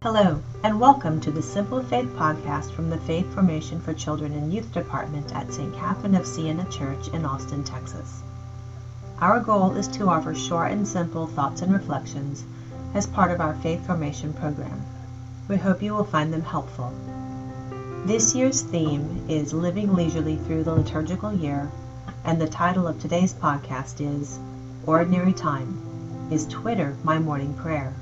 Hello, and welcome to the Simple Faith podcast from the Faith Formation for Children and Youth Department at St. Catherine of Siena Church in Austin, Texas. Our goal is to offer short and simple thoughts and reflections as part of our Faith Formation program. We hope you will find them helpful. This year's theme is Living Leisurely Through the Liturgical Year, and the title of today's podcast is Ordinary Time. Is Twitter my morning prayer?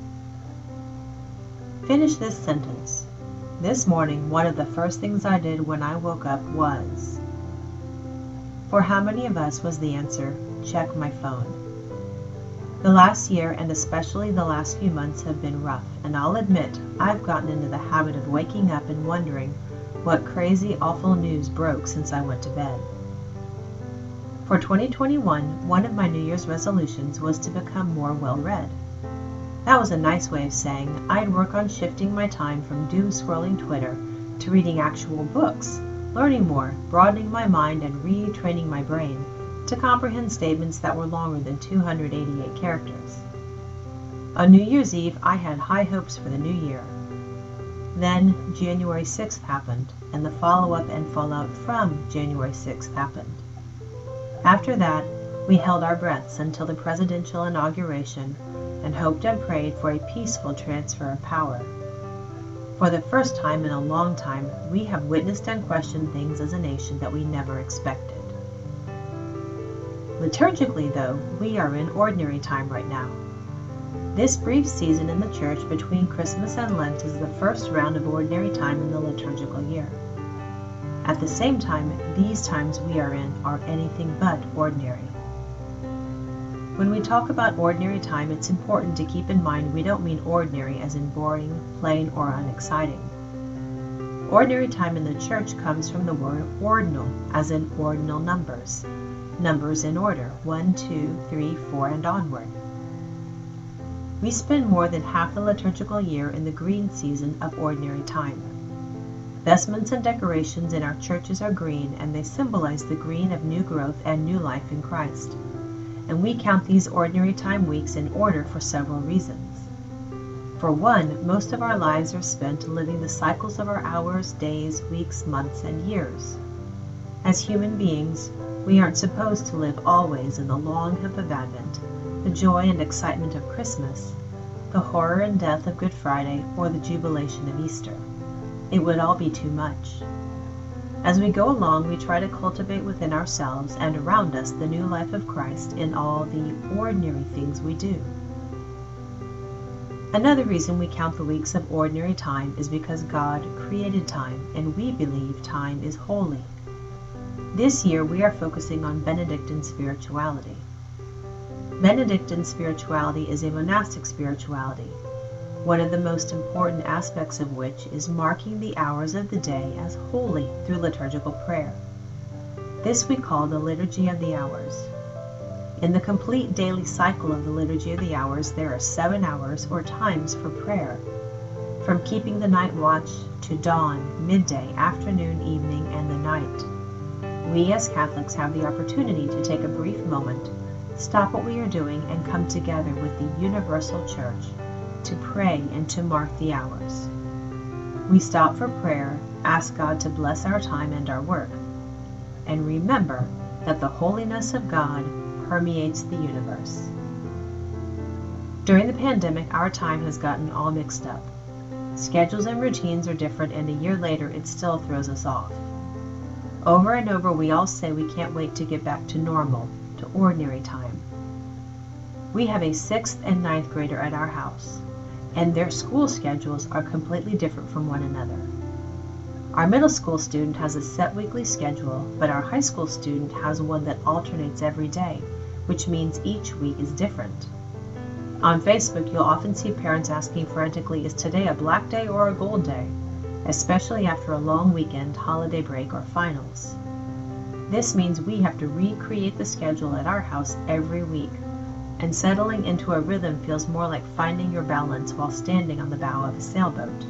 Finish this sentence. This morning, one of the first things I did when I woke up was. For how many of us was the answer, check my phone? The last year, and especially the last few months, have been rough, and I'll admit I've gotten into the habit of waking up and wondering what crazy, awful news broke since I went to bed. For 2021, one of my New Year's resolutions was to become more well-read. That was a nice way of saying I'd work on shifting my time from doom-scrolling Twitter to reading actual books, learning more, broadening my mind, and retraining my brain to comprehend statements that were longer than 288 characters. On New Year's Eve, I had high hopes for the new year. Then January 6th happened, and the follow-up and fallout from January 6th happened. After that, we held our breaths until the presidential inauguration and hoped and prayed for a peaceful transfer of power. For the first time in a long time, we have witnessed and questioned things as a nation that we never expected. Liturgically, though, we are in ordinary time right now. This brief season in the church between Christmas and Lent is the first round of ordinary time in the liturgical year. At the same time, these times we are in are anything but ordinary. When we talk about ordinary time, it's important to keep in mind we don't mean ordinary as in boring, plain, or unexciting. Ordinary time in the church comes from the word ordinal, as in ordinal numbers. Numbers in order, 1, 2, 3, 4, and onward. We spend more than half the liturgical year in the green season of ordinary time. Vestments and decorations in our churches are green, and they symbolize the green of new growth and new life in Christ. And we count these ordinary time weeks in order for several reasons. For one, most of our lives are spent living the cycles of our hours, days, weeks, months, and years. As human beings, we aren't supposed to live always in the long hemp of Advent, the joy and excitement of Christmas, the horror and death of Good Friday, or the jubilation of Easter. It would all be too much. As we go along, we try to cultivate within ourselves and around us the new life of Christ in all the ordinary things we do. Another reason we count the weeks of ordinary time is because God created time, and we believe time is holy. This year, we are focusing on Benedictine spirituality. Benedictine spirituality is a monastic spirituality, one of the most important aspects of which is marking the hours of the day as holy through liturgical prayer. This we call the Liturgy of the Hours. In the complete daily cycle of the Liturgy of the Hours, there are 7 hours or times for prayer, from keeping the night watch to dawn, midday, afternoon, evening, and the night. We as Catholics have the opportunity to take a brief moment, stop what we are doing, and come together with the universal church to pray and to mark the hours. We stop for prayer, ask God to bless our time and our work, and remember that the holiness of God permeates the universe. During the pandemic, our time has gotten all mixed up. Schedules and routines are different, and a year later it still throws us off. Over and over we all say we can't wait to get back to normal, to ordinary time. We have a 6th and 9th grader at our house, and their school schedules are completely different from one another. Our middle school student has a set weekly schedule, but our high school student has one that alternates every day, which means each week is different. On Facebook, you'll often see parents asking frantically, is today a black day or a gold day? Especially after a long weekend, holiday break, or finals. This means we have to recreate the schedule at our house every week, and settling into a rhythm feels more like finding your balance while standing on the bow of a sailboat.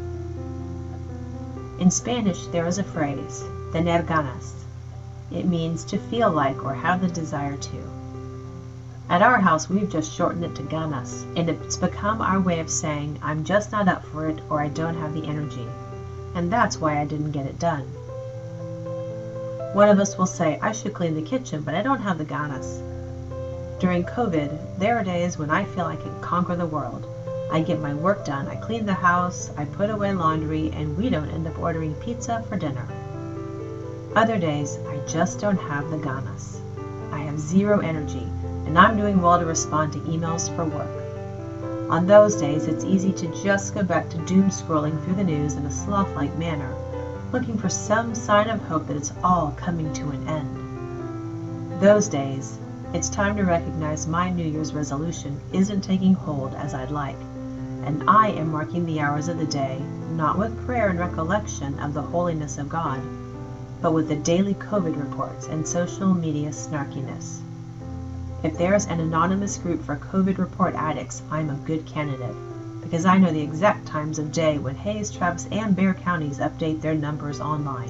In Spanish, there is a phrase, tener ganas. It means to feel like or have the desire to. At our house, we've just shortened it to ganas, and it's become our way of saying, I'm just not up for it or I don't have the energy. And that's why I didn't get it done. One of us will say, I should clean the kitchen, but I don't have the ganas. During COVID, there are days when I feel I can conquer the world. I get my work done, I clean the house, I put away laundry, and we don't end up ordering pizza for dinner. Other days, I just don't have the ganas. I have zero energy, and I'm doing well to respond to emails for work. On those days, it's easy to just go back to doom scrolling through the news in a sloth-like manner, looking for some sign of hope that it's all coming to an end. Those days, it's time to recognize my New Year's resolution isn't taking hold as I'd like, and I am marking the hours of the day not with prayer and recollection of the holiness of God, but with the daily COVID reports and social media snarkiness. If there's an anonymous group for COVID report addicts, I'm a good candidate, because I know the exact times of day when Hays, Travis, and Bexar counties update their numbers online.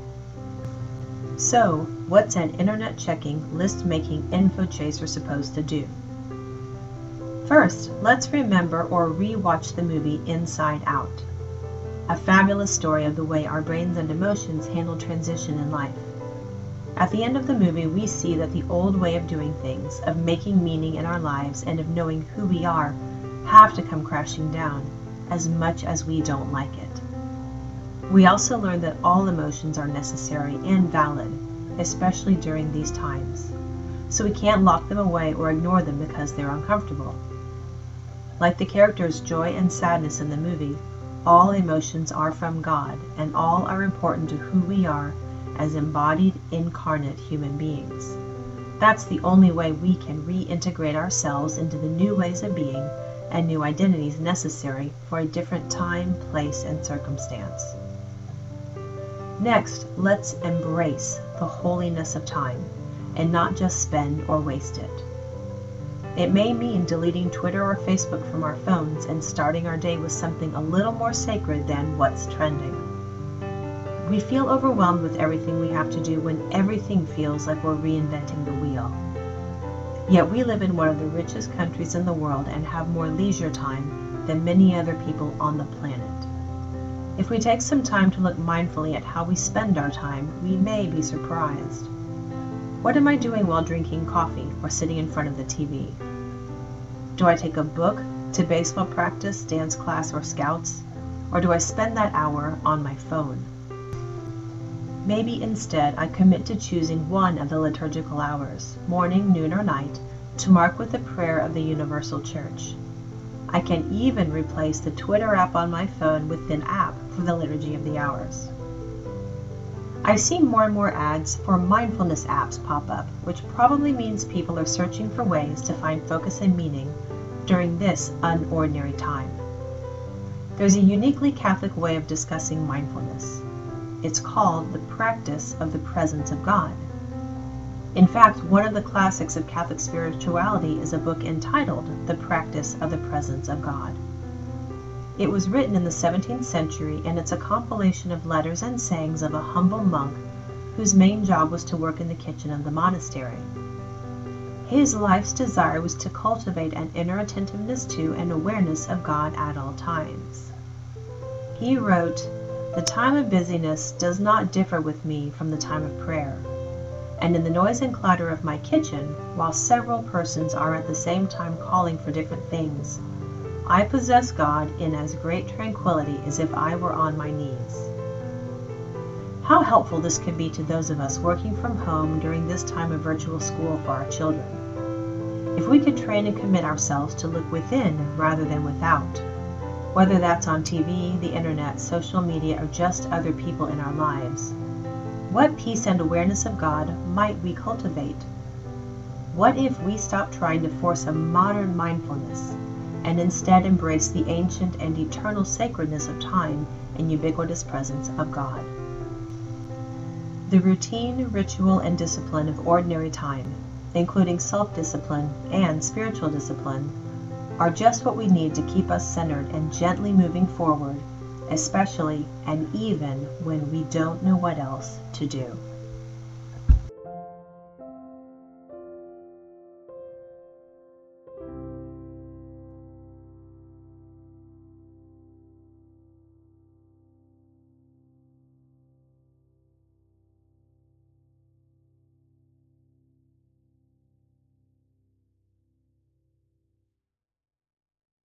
So, what's an internet-checking, list-making info chaser supposed to do? First, let's remember or re-watch the movie Inside Out, a fabulous story of the way our brains and emotions handle transition in life. At the end of the movie, we see that the old way of doing things, of making meaning in our lives, and of knowing who we are, have to come crashing down, as much as we don't like it. We also learn that all emotions are necessary and valid, especially during these times, so we can't lock them away or ignore them because they're uncomfortable. Like the characters' joy and sadness in the movie, all emotions are from God, and all are important to who we are as embodied, incarnate human beings. That's the only way we can reintegrate ourselves into the new ways of being and new identities necessary for a different time, place, and circumstance. Next, let's embrace the holiness of time and not just spend or waste it. It may mean deleting Twitter or Facebook from our phones and starting our day with something a little more sacred than what's trending. We feel overwhelmed with everything we have to do when everything feels like we're reinventing the wheel. Yet we live in one of the richest countries in the world and have more leisure time than many other people on the planet. If we take some time to look mindfully at how we spend our time, we may be surprised. What am I doing while drinking coffee or sitting in front of the TV? Do I take a book to baseball practice, dance class, or scouts? Or do I spend that hour on my phone? Maybe instead I commit to choosing one of the liturgical hours, morning, noon, or night, to mark with the prayer of the Universal Church. I can even replace the Twitter app on my phone with an app for the Liturgy of the Hours. I see more and more ads for mindfulness apps pop up, which probably means people are searching for ways to find focus and meaning during this unordinary time. There's a uniquely Catholic way of discussing mindfulness. It's called the practice of the presence of God. In fact, one of the classics of Catholic spirituality is a book entitled The Practice of the Presence of God. It was written in the 17th century, and it's a compilation of letters and sayings of a humble monk whose main job was to work in the kitchen of the monastery. His life's desire was to cultivate an inner attentiveness to and awareness of God at all times. He wrote, "The time of busyness does not differ with me from the time of prayer. And in the noise and clatter of my kitchen, while several persons are at the same time calling for different things, I possess God in as great tranquility as if I were on my knees." How helpful this could be to those of us working from home during this time of virtual school for our children. If we could train and commit ourselves to look within rather than without, whether that's on TV, the internet, social media, or just other people in our lives, what peace and awareness of God might we cultivate? What if we stopped trying to force a modern mindfulness and instead embrace the ancient and eternal sacredness of time and ubiquitous presence of God? The routine, ritual, and discipline of ordinary time, including self-discipline and spiritual discipline, are just what we need to keep us centered and gently moving forward, especially and even when we don't know what else to do.